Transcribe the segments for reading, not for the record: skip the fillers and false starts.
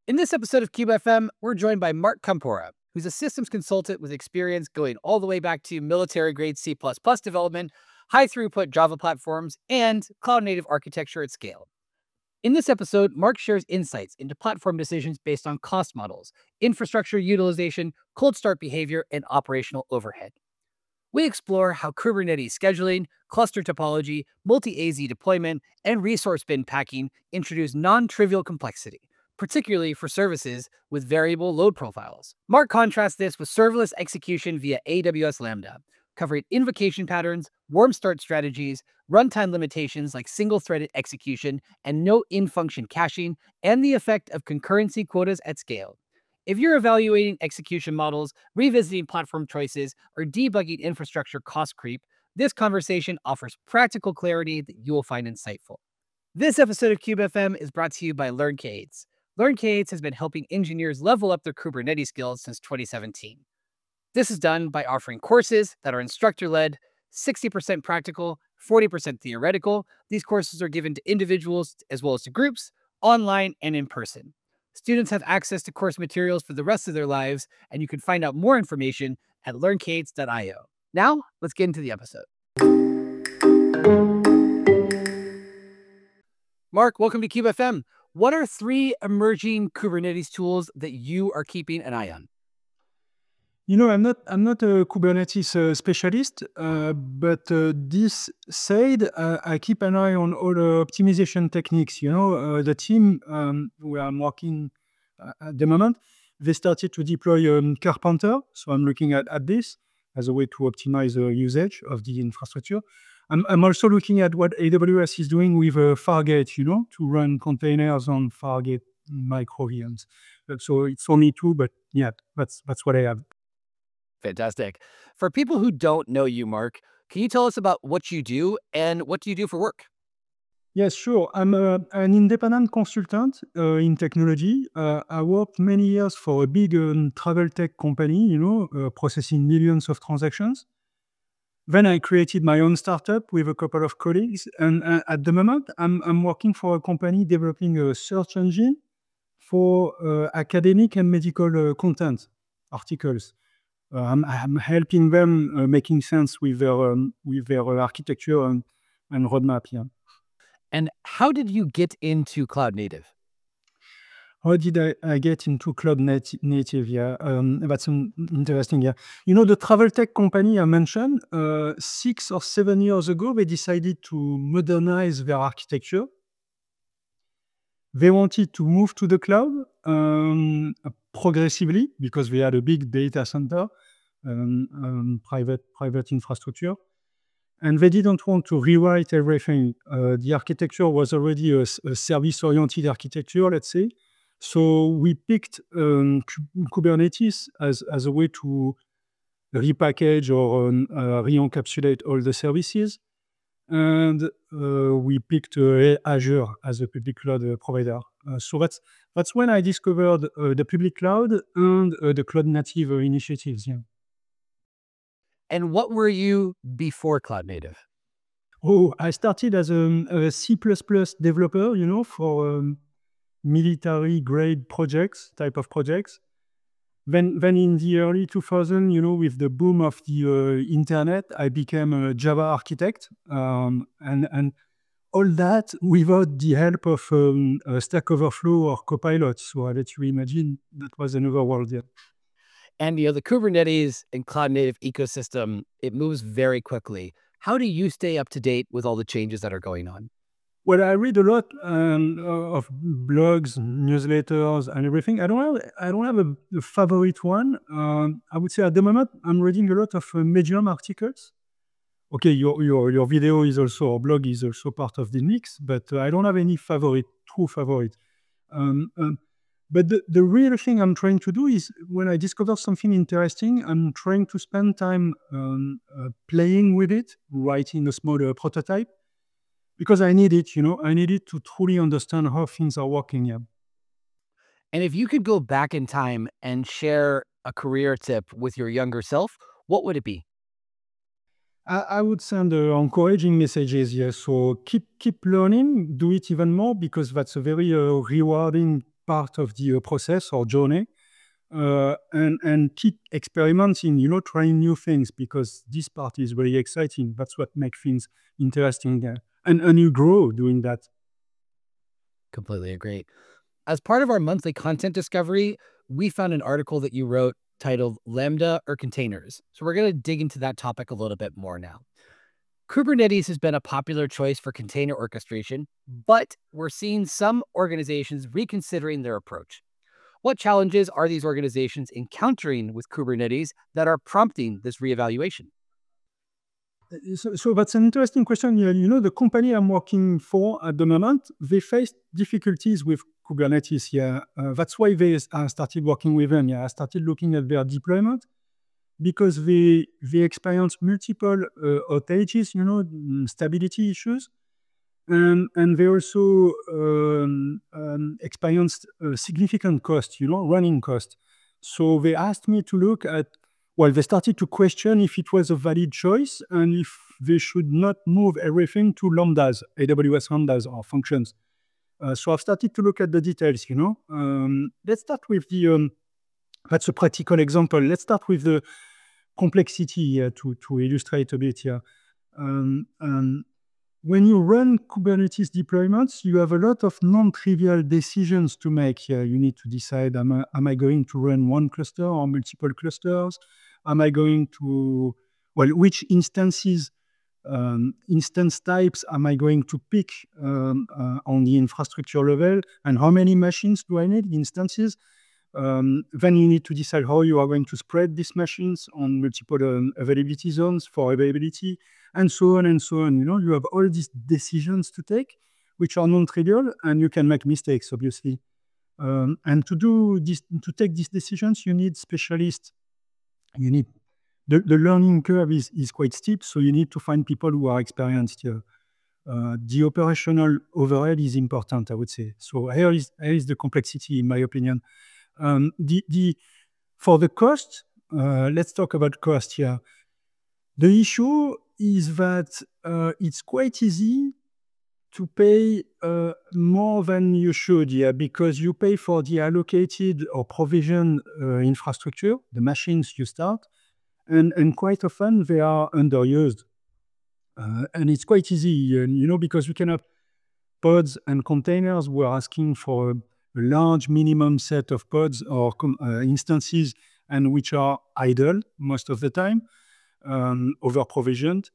In this episode of Cube FM, we're joined by Mark Campora, who's a systems consultant with experience going all the way back to military grade C development, high throughput Java platforms, and cloud native architecture at scale. In this episode, Mark shares insights into platform decisions based on cost models, infrastructure utilization, cold start behavior, and operational overhead. We explore how Kubernetes scheduling, cluster topology, multi AZ deployment, and resource bin packing introduce non trivial complexity, particularly for services with variable load profiles. Mark contrasts this with serverless execution via AWS Lambda, covering invocation patterns, warm start strategies, runtime limitations like single threaded execution and no in function caching, and the effect of concurrency quotas at scale. If you're evaluating execution models, revisiting platform choices, or debugging infrastructure cost creep, this conversation offers practical clarity that you will find insightful. This episode of CubeFM is brought to you by LearnK8s. LearnK8s has been helping engineers level up their Kubernetes skills since 2017. This is done by offering courses that are instructor-led, 60% practical, 40% theoretical. These courses are given to individuals as well as to groups, online and in person. Students have access to course materials for the rest of their lives, and you can find out more information at learnk8s.io. Now, let's get into the episode. Mark, welcome to Cube FM. What are 3 emerging Kubernetes tools that you are keeping an eye on? I'm not a Kubernetes specialist, but this said, I keep an eye on all the optimization techniques. The team where I'm working at the moment, they started to deploy Carpenter, so I'm looking at this as a way to optimize the usage of the infrastructure. I'm also looking at what AWS is doing with Fargate, to run containers on Fargate micro VMs. So it's only 2, but yeah, that's what I have. Fantastic. For people who don't know you, Mark, can you tell us about what you do and what do you do for work? Yes, sure. I'm an independent consultant in technology. I worked many years for a big travel tech company, processing millions of transactions. Then I created my own startup with a couple of colleagues. And at the moment, I'm working for a company developing a search engine for academic and medical content, articles. I'm helping them making sense with their architecture and roadmap. Yeah. And how did you get into cloud native? How did I get into cloud native? Yeah, that's interesting. Yeah, the travel tech company I mentioned, 6 or 7 years ago, they decided to modernize their architecture. They wanted to move to the cloud progressively because they had a big data center, private infrastructure. And they didn't want to rewrite everything. The architecture was already a service-oriented architecture, let's say. So we picked Kubernetes as a way to repackage or re-encapsulate all the services. And we picked Azure as a public cloud provider. So that's when I discovered the public cloud and the cloud native initiatives. Yeah. And what were you before cloud native? Oh, I started as a C++ developer, for military grade projects, type of projects. Then in the early 2000, with the boom of the internet, I became a Java architect, and all that without the help of Stack Overflow or Copilot. So I let you imagine that was another world. Yeah. And the Kubernetes and cloud native ecosystem, it moves very quickly. How do you stay up to date with all the changes that are going on? Well, I read a lot of blogs, newsletters, and everything. I don't have a favorite one. I would say at the moment I'm reading a lot of Medium articles. Okay, your video is also, or blog is also part of the mix, but I don't have any true favorite. Um, um, but the real thing I'm trying to do is when I discover something interesting, I'm trying to spend time playing with it, writing a small prototype because I need it. I need it to truly understand how things are working. Yeah. And if you could go back in time and share a career tip with your younger self, what would it be? I would send encouraging messages. Yes, so keep learning, do it even more because that's a very rewarding part of the process or journey, and keep experimenting, trying new things, because this part is really exciting. That's what makes things interesting, and you grow doing that. Completely agree. As part of our monthly content discovery, we found an article that you wrote titled Lambda or Containers. So we're going to dig into that topic a little bit more now. Kubernetes has been a popular choice for container orchestration, but we're seeing some organizations reconsidering their approach. What challenges are these organizations encountering with Kubernetes that are prompting this reevaluation? So that's an interesting question. Yeah, the company I'm working for at the moment, they face difficulties with Kubernetes. Yeah, that's why I started working with them. Yeah, I started looking at their deployment, because they experience multiple outages, stability issues, and they also experienced significant cost, running cost. So they asked me to look at, well, they started to question if it was a valid choice and if they should not move everything to Lambdas, AWS Lambdas or functions. So I've started to look at the details, Let's start with that's a practical example. Let's start with the complexity to illustrate a bit here. When you run Kubernetes deployments, you have a lot of non-trivial decisions to make here. You need to decide, am I going to run one cluster or multiple clusters? Am I going to, which instance types am I going to pick on the infrastructure level? And how many machines do I need, instances? Then you need to decide how you are going to spread these machines on multiple availability zones for availability, and so on and so on. You have all these decisions to take, which are non-trivial, and you can make mistakes, obviously. And to take these decisions, you need specialists. You need the learning curve is quite steep, so you need to find people who are experienced here. The operational overhead is important, I would say. So here is the complexity, in my opinion. For the cost, let's talk about cost here. The issue is that it's quite easy to pay more than you should, because you pay for the allocated or provisioned infrastructure, the machines you start, and quite often they are underused. And it's quite easy, because you can have pods and containers who are asking for a large minimum set of pods or instances, and which are idle most of the time, over provisioned.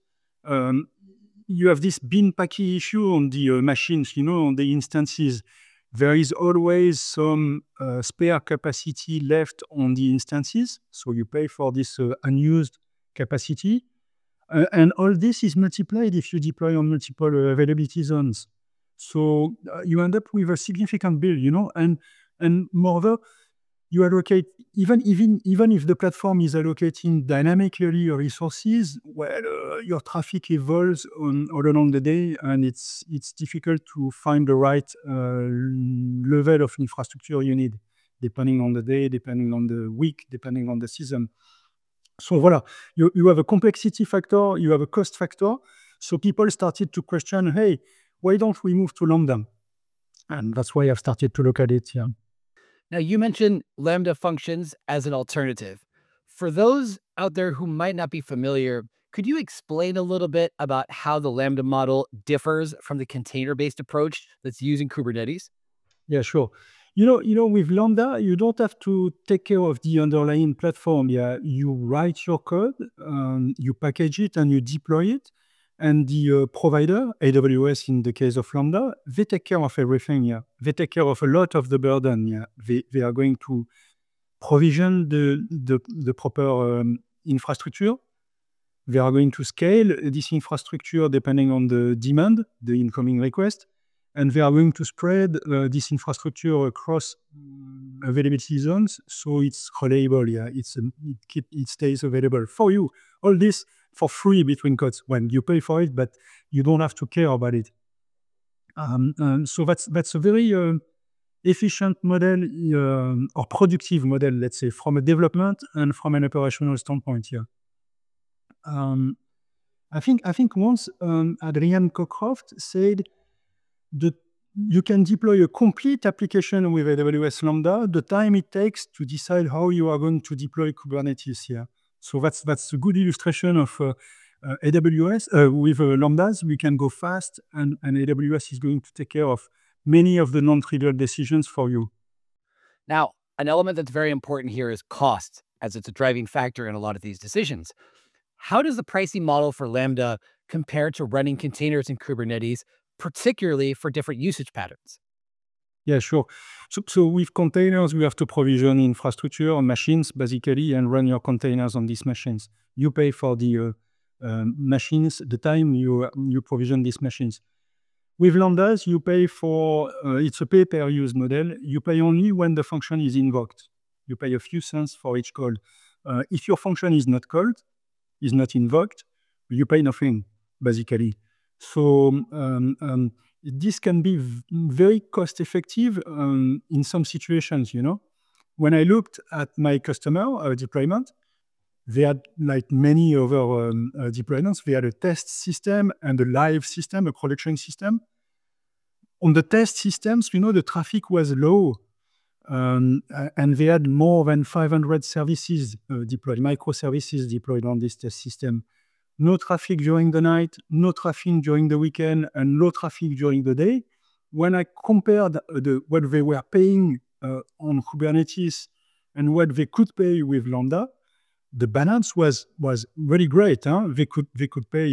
You have this bin packing issue on the machines, on the instances. There is always some spare capacity left on the instances, so you pay for this unused capacity. And all this is multiplied if you deploy on multiple availability zones. So you end up with a significant bill, and moreover, you allocate, even if the platform is allocating dynamically your resources, your traffic evolves all along the day, and it's difficult to find the right level of infrastructure you need, depending on the day, depending on the week, depending on the season. So voila, you have a complexity factor, you have a cost factor. So people started to question, hey, why don't we move to Lambda? And that's why I've started to look at it. Yeah. Now, you mentioned Lambda functions as an alternative. For those out there who might not be familiar, could you explain a little bit about how the Lambda model differs from the container-based approach that's using Kubernetes? Yeah, sure. With Lambda, you don't have to take care of the underlying platform. Yeah, you write your code, you package it, and you deploy it. And the provider, AWS in the case of Lambda, they take care of everything. Yeah, they take care of a lot of the burden. Yeah, they are going to provision the proper infrastructure. They are going to scale this infrastructure depending on the demand, the incoming request, and they are going to spread this infrastructure across availability zones, so it's reliable. Yeah, it stays available for you. All this for free between codes when you pay for it, but you don't have to care about it. So that's a very efficient model, or productive model, let's say, from a development and from an operational standpoint here. I think once Adrian Cockcroft said the you can deploy a complete application with AWS Lambda, the time it takes to decide how you are going to deploy Kubernetes here. So that's a good illustration of AWS. With Lambdas, we can go fast, and AWS is going to take care of many of the non-trivial decisions for you. Now, an element that's very important here is cost, as it's a driving factor in a lot of these decisions. How does the pricing model for Lambda compare to running containers in Kubernetes, particularly for different usage patterns? Yeah, sure. So with containers, you have to provision infrastructure on machines, basically, and run your containers on these machines. You pay for the machines, the time you provision these machines. With Lambdas, you pay for, it's a pay-per-use model. You pay only when the function is invoked. You pay a few cents for each call. If your function is not called, is not invoked, you pay nothing, basically. So this can be very cost-effective in some situations, you know. When I looked at my customer deployment, they had, like many other deployments, they had a test system and a live system, a production system. On the test systems, you know, the traffic was low, and they had more than 500 services deployed, microservices deployed on this test system. No traffic during the night, no traffic during the weekend, and no traffic during the day. When I compared what they were paying on Kubernetes and what they could pay with Lambda, the balance was really great. They could pay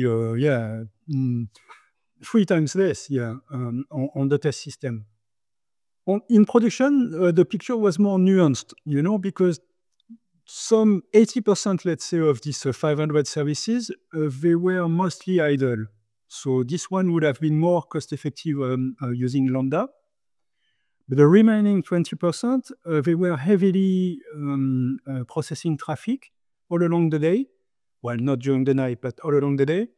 3 times less on the test system. In production, the picture was more nuanced, you know, because some 80%, let's say, of these 500 services, they were mostly idle. So this one would have been more cost-effective using Lambda. But the remaining 20%, they were heavily processing traffic all along the day. Well, not during the night, but all along the day.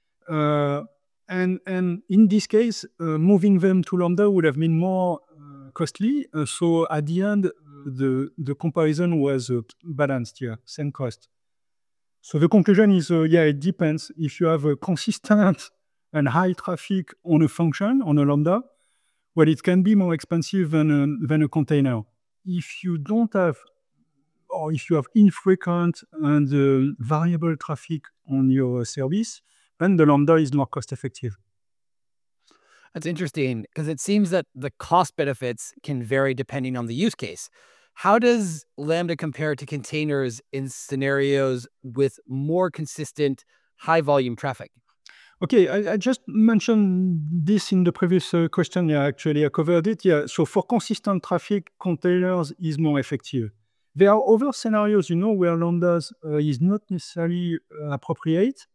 And in this case, moving them to Lambda would have been more costly. So at the end, the comparison was balanced here, same cost. So the conclusion is, it depends. If you have a consistent and high traffic on a function, on a Lambda, well, it can be more expensive than a container. If you don't have, or if you have infrequent and variable traffic on your service, then the Lambda is more cost effective. That's interesting because it seems that the cost benefits can vary depending on the use case. How does Lambda compare to containers in scenarios with more consistent high volume traffic? Okay, I just mentioned this in the previous question. Yeah, actually, I covered it. Yeah, so for consistent traffic, containers is more effective. There are other scenarios, you know, where Lambdas is not necessarily appropriate.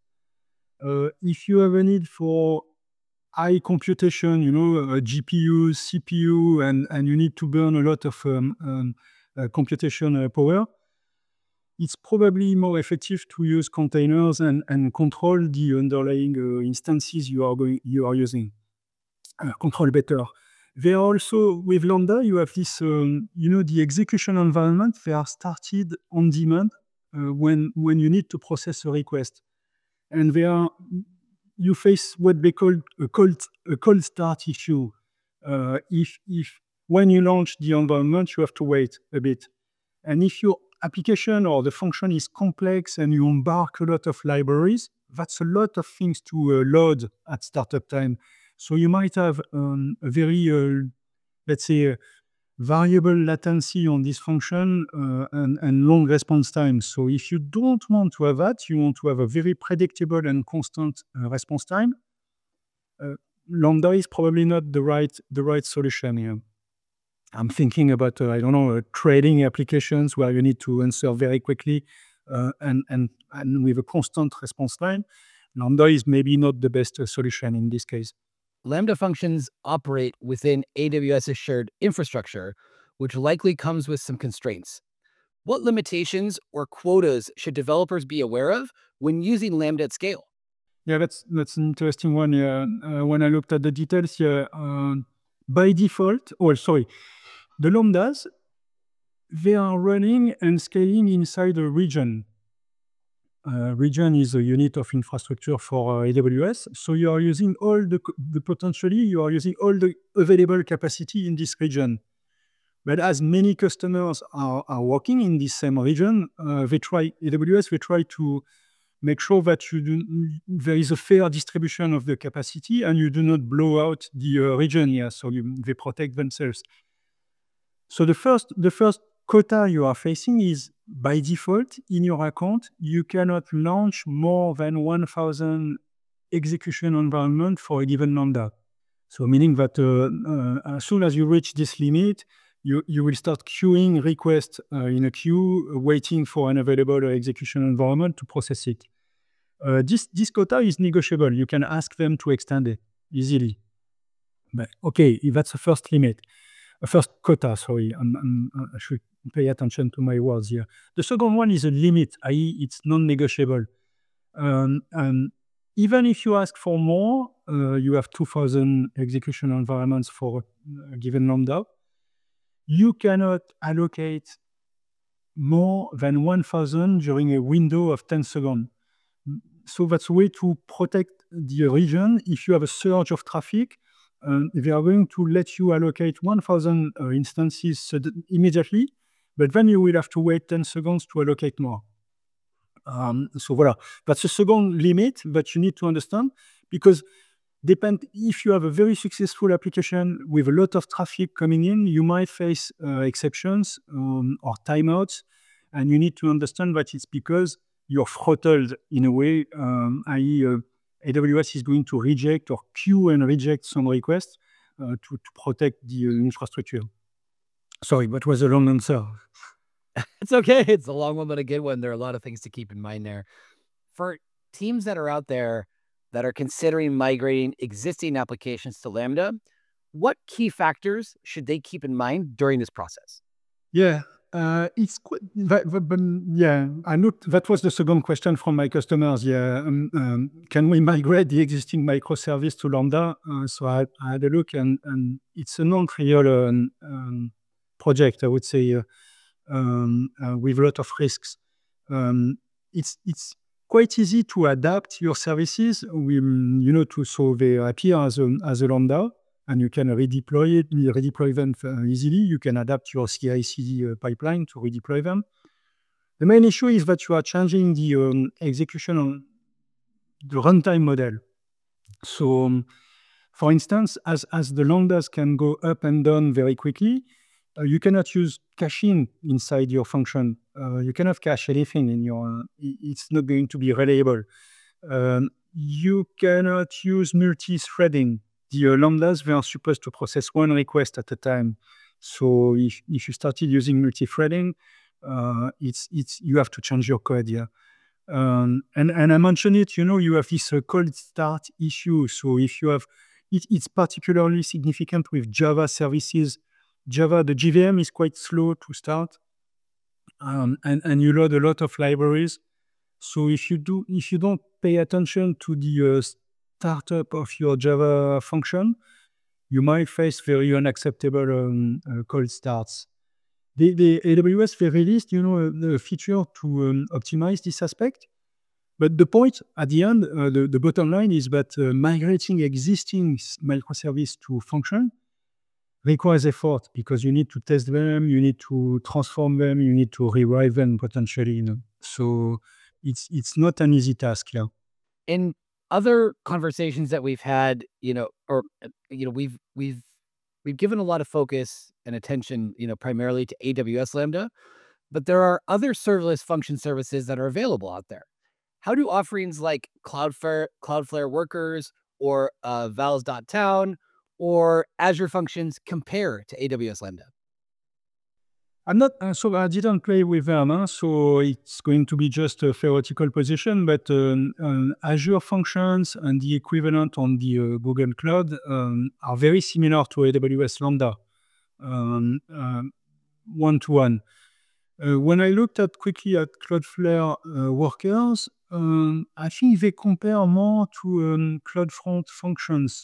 If you have a need for high computation, you know, GPU, CPU, and you need to burn a lot of computation power, it's probably more effective to use containers and control the underlying instances you are using. Control better. There are also, with Lambda, you have this, you know, the execution environment. They are started on demand when you need to process a request, and you face what they call a cold start issue. If when you launch the environment, you have to wait a bit, and if your application or the function is complex and you embark a lot of libraries, that's a lot of things to load at startup time. So you might have a very, let's say, variable latency on this function and long response time. So if you don't want to have that, you want to have a very predictable and constant response time, Lambda is probably not the right solution here. I'm thinking about, trading applications where you need to answer very quickly and with a constant response time. Lambda is maybe not the best solution in this case. Lambda functions operate within AWS's shared infrastructure, which likely comes with some constraints. What limitations or quotas should developers be aware of when using Lambda at scale? Yeah, that's an interesting one. When I looked at the details here, by default, the Lambdas, they are running and scaling inside a region. Region is a unit of infrastructure for AWS. So you are using all potentially, you are using all the available capacity in this region. But as many customers are working in this same region, they try to make sure that there is a fair distribution of the capacity and you do not blow out the region here. So they protect themselves. So the first quota you are facing is, by default, in your account, you cannot launch more than 1,000 execution environment for a given Lambda. So meaning that as soon as you reach this limit, you will start queuing requests in a queue, waiting for an available execution environment to process it. This quota is negotiable. You can ask them to extend it easily. But okay, that's the first limit. First quota, sorry. I should pay attention to my words here. The second one is a limit, i.e. it's non-negotiable. And even if you ask for more, you have 2,000 execution environments for a given Lambda, you cannot allocate more than 1,000 during a window of 10 seconds. So that's a way to protect the region. If you have a surge of traffic, they are going to let you allocate 1,000 instances immediately, but then you will have to wait 10 seconds to allocate more. So voilà, that's a second limit that you need to understand, because if you have a very successful application with a lot of traffic coming in, you might face exceptions or timeouts, and you need to understand that it's because you're throttled in a way, i.e. AWS is going to reject or queue and reject some requests to protect the infrastructure. Sorry, that was a long answer. It's okay. It's a long one, but a good one. There are a lot of things to keep in mind there. For teams that are out there that are considering migrating existing applications to Lambda, what key factors should they keep in mind during this process? Yeah, it's quite, yeah, I know that was the second question from my customers. Yeah, can we migrate the existing microservice to Lambda? So I had a look, and it's a non-trivial project, I would say, with a lot of risks. It's quite easy to adapt your services, so they appear as a Lambda, and you can redeploy them easily. You can adapt your CI/CD pipeline to redeploy them. The main issue is that you are changing the execution on the runtime model. So, for instance, as the Lambdas can go up and down very quickly, you cannot use caching inside your function. You cannot cache anything in your. It's not going to be reliable. You cannot use multi-threading. The Lambdas, they are supposed to process one request at a time. So if you started using multi-threading, you have to change your code here. And I mentioned it. You have this cold start issue. So if you have, it's particularly significant with Java services. Java, the JVM is quite slow to start, and you load a lot of libraries. So if you don't pay attention to the startup of your Java function, you might face very unacceptable cold starts. The AWS, they released a feature to optimize this aspect. But the point at the end, the bottom line is that migrating existing microservice to function requires effort, because you need to test them, you need to transform them, you need to rewrite them potentially. So it's not an easy task. Yeah. In other conversations that we've had, we've given a lot of focus and attention, primarily to AWS Lambda, but there are other serverless function services that are available out there. How do offerings like Cloudflare Workers or Vals.town or Azure Functions compare to AWS Lambda? I'm not, so I didn't play with them, so it's going to be just a theoretical position, but Azure Functions and the equivalent on the Google Cloud are very similar to AWS Lambda, one-to-one. When I looked quickly at Cloudflare Workers, I think they compare more to CloudFront Functions.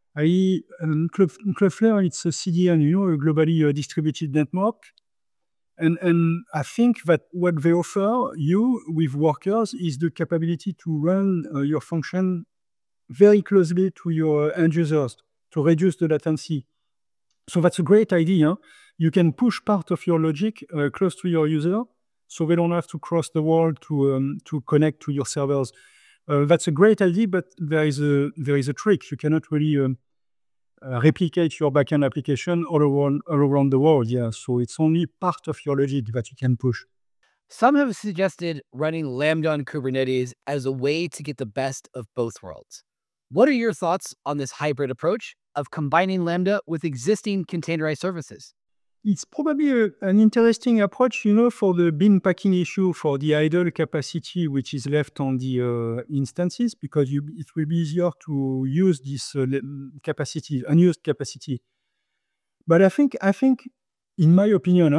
Cloudflare, it's a CDN, a globally distributed network. And I think that what they offer you with workers is the capability to run your function very closely to your end users to reduce the latency. So that's a great idea. You can push part of your logic close to your user, so they don't have to cross the world to connect to your servers. That's a great idea, but there is a trick. You cannot really replicate your backend application all around the world. Yeah, so it's only part of your logic that you can push. Some have suggested running Lambda on Kubernetes as a way to get the best of both worlds. What are your thoughts on this hybrid approach of combining Lambda with existing containerized services? It's probably an interesting approach, for the bin packing issue, for the idle capacity which is left on the instances, because it will be easier to use this capacity, unused capacity. But I think, in my opinion,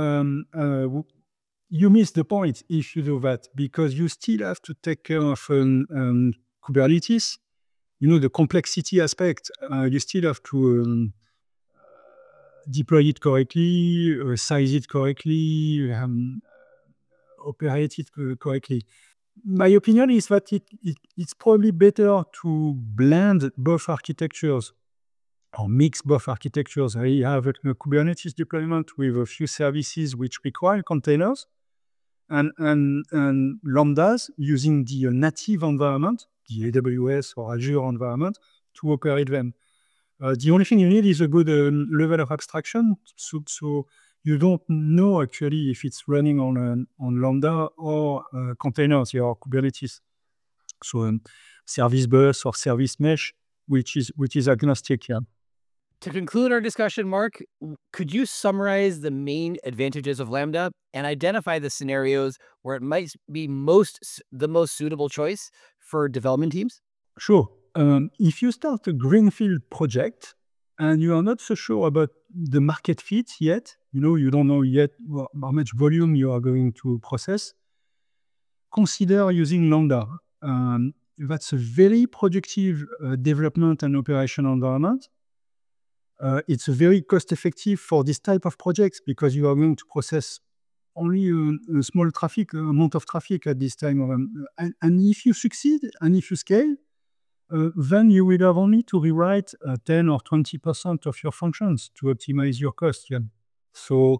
you miss the point if you do that, because you still have to take care of Kubernetes. The complexity aspect. You still have to deploy it correctly, size it correctly, operate it correctly. My opinion is that it's probably better to blend both architectures or mix both architectures. I have a Kubernetes deployment with a few services which require containers and Lambdas using the native environment, the AWS or Azure environment, to operate them. The only thing you need is a good level of abstraction, so you don't know actually if it's running on Lambda or containers or Kubernetes. So service bus or service mesh, which is agnostic. Yeah. To conclude our discussion, Mark, could you summarize the main advantages of Lambda and identify the scenarios where it might be the most suitable choice for development teams? Sure. If you start a greenfield project and you are not so sure about the market fit yet, you don't know yet how much volume you are going to process, consider using Lambda. That's a very productive development and operation environment. It's very cost-effective for this type of projects because you are going to process only a small amount of traffic at this time. And if you succeed and if you scale, then you will have only to rewrite 10 or 20% of your functions to optimize your cost. Yeah. So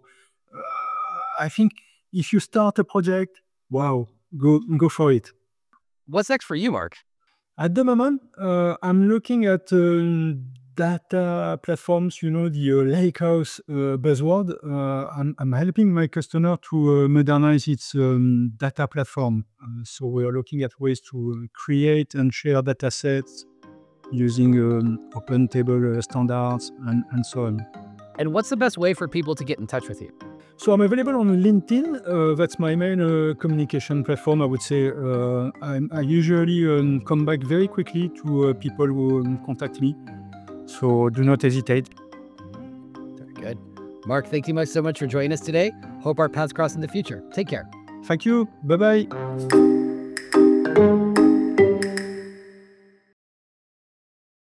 I think if you start a project, wow, go for it. What's next for you, Mark? At the moment, I'm looking at data platforms, the Lakehouse buzzword. I'm helping my customer to modernize its data platform. So we are looking at ways to create and share data sets using open table standards and so on. And what's the best way for people to get in touch with you? So I'm available on LinkedIn. That's my main communication platform, I would say. I usually come back very quickly to people who contact me. So do not hesitate. Very good. Mark, thank you so much for joining us today. Hope our paths cross in the future. Take care. Thank you. Bye-bye.